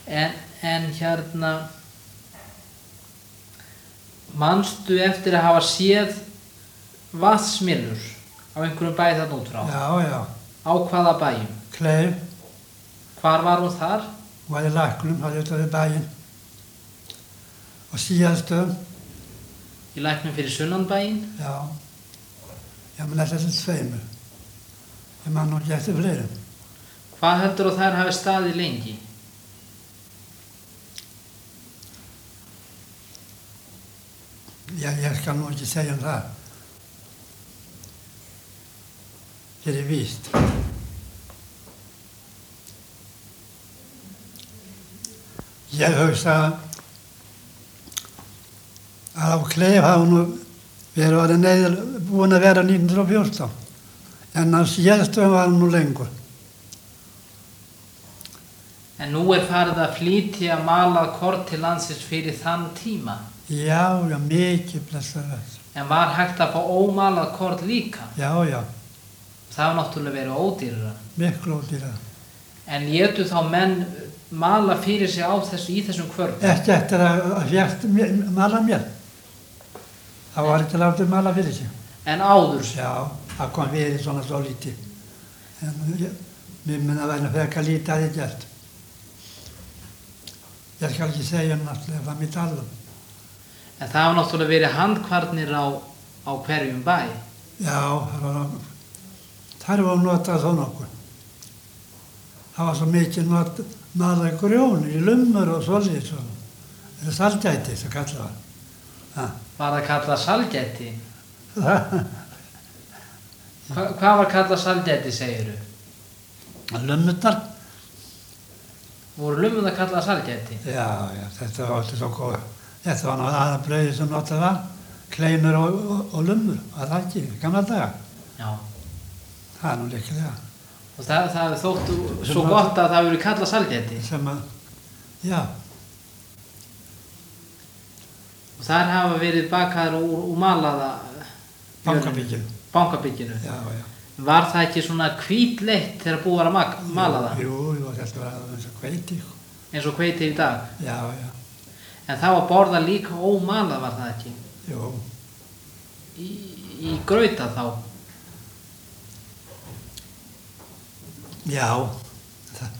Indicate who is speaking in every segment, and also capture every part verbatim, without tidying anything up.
Speaker 1: En, en hérna, manstu eftir að hafa séð vatnsmyllur á einhverjum bæ þarna út frá?
Speaker 2: Já, já.
Speaker 1: Á hvaða bæjum?
Speaker 2: Kleif.
Speaker 1: Hvar var hún þar?
Speaker 2: Hún var í Læknum, það er auðvitað við bæinn. Og Síðastöðum.
Speaker 1: Í Læknum fyrir sunnan bæinn?
Speaker 2: Já. Já, menn þetta er tveimur. Ég man nú ekki eftir fleirum.
Speaker 1: Hvað heldur þú þær hafi staðið lengi?
Speaker 2: Já, ég skal nú ekki segja um það. Hér er víst. Ég hugsa að á Kleif hafa nú verið orðið neyðar, búin að vera nítján hundruð og fjórtán. En á Síðastöðum var nú lengur.
Speaker 1: En nú er farið að flytja malað korn til landsins fyrir þann tíma.
Speaker 2: Já, já, mikið blessaður.
Speaker 1: En var hægt að fá ómalað korn líka?
Speaker 2: Já, já.
Speaker 1: Það var náttúrulega verið ódýrara.
Speaker 2: Miklu ódýrara.
Speaker 1: En létu þá menn mala fyrir sig á þessu, í þessum kvörnum?
Speaker 2: Ekki eftir að, að fjart mala mér. Það var ekki látið mala fyrir sig.
Speaker 1: En áður?
Speaker 2: Já, það kom verið svona svo lítið. En mér minna að verða frekar lítið að ég gert. Ég skal ekki segja náttúrulega hvað mér tala um.
Speaker 1: En það var náttúrulega verið handkvarnir á, á hverjum bæ?
Speaker 2: Já, það var, þar var notað þó nokkuð. Það var svo mikið not, malað grjón í lumur og svolítið svona. Það er salgæti sem kallað var. Ha.
Speaker 1: Var það kallað salgæti? Hva, hvað var kallað salgæti, segiru?
Speaker 2: Lumurnar.
Speaker 1: Voru lumurnar kallað salgæti?
Speaker 2: Já, já, þetta var alltaf svo góð. Þetta var náttúrulega aðra brauðið sem notað var. Kleinur og, og, og lumur, var það ekki, gamla daga.
Speaker 1: Já.
Speaker 2: Það er nú líklega.
Speaker 1: Og það, það þóttu svo gott að það verið kallað salgæti?
Speaker 2: Sem að, já.
Speaker 1: Og þar hafa verið bakaðar úr, úr malaða...
Speaker 2: Bankabygginu.
Speaker 1: Bankabygginu.
Speaker 2: Já, já.
Speaker 1: Var það ekki svona hvítleitt þegar búið var að mala það?
Speaker 2: Jú, jú, þetta var eins og hveiti.
Speaker 1: Eins og hveiti í dag?
Speaker 2: Já, já.
Speaker 1: En það var borðað líka ómalað, var það ekki?
Speaker 2: Jú.
Speaker 1: Í, í grauta þá?
Speaker 2: Já. Það.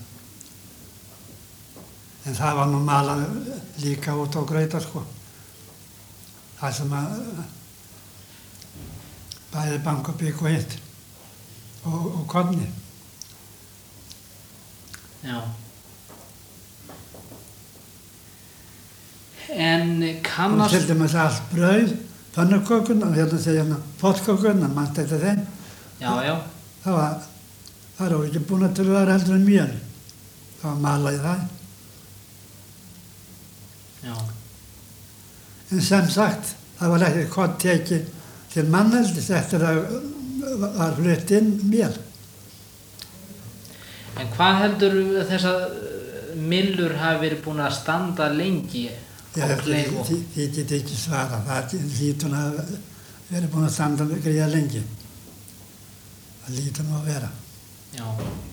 Speaker 2: En það var nú malað líka út á grauta, sko. Það sem að bæði bankabygg og hitt. Og, og korni.
Speaker 1: Já. En kannast...
Speaker 2: Og til dæmis allt brauð, pönnukökuna, hérna segja hérna, pottkökuna, mann þetta þeim.
Speaker 1: Já, já.
Speaker 2: Það var, það var ekki búin til að vera heldur en mjöl. Það var malað í það.
Speaker 1: Já.
Speaker 2: En sem sagt, það var ekki hvort tekið til manneldis eftir að var flutt inn mjöl.
Speaker 1: En hvað heldur þess að myllur hafi verið búin að standa lengi á Kleif?
Speaker 2: Ég get ekki svara, það lítur að verið búin að standa greiða lengi. Það lítur nú að vera.
Speaker 1: Já.